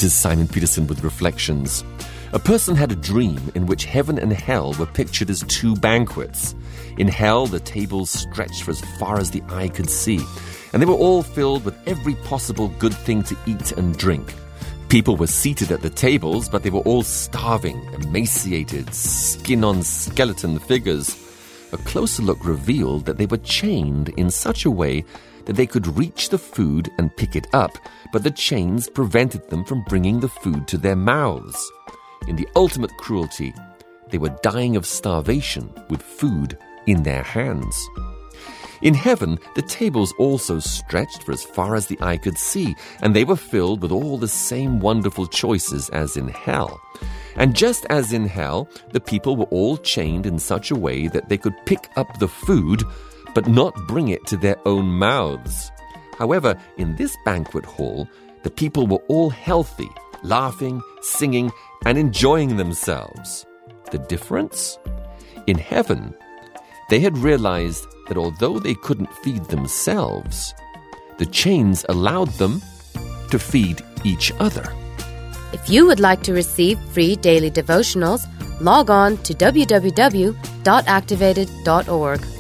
is Simon Peterson with Reflections. A person had a dream in which heaven and hell were pictured as two banquets. In hell, the tables stretched for as far as the eye could see, and they were all filled with every possible good thing to eat and drink. People were seated at the tables, but they were all starving, emaciated, skin-on-skeleton figures. A closer look revealed that they were chained in such a way that they could reach the food and pick it up, but the chains prevented them from bringing the food to their mouths. In the ultimate cruelty, they were dying of starvation with food in their hands. In heaven, the tables also stretched for as far as the eye could see, and they were filled with all the same wonderful choices as in hell. And just as in hell, the people were all chained in such a way that they could pick up the food, but not bring it to their own mouths. However, in this banquet hall, the people were all healthy, laughing, singing, and enjoying themselves. The difference? In heaven, they had realized that although they couldn't feed themselves, the chains allowed them to feed each other. If you would like to receive free daily devotionals, log on to www.activated.org.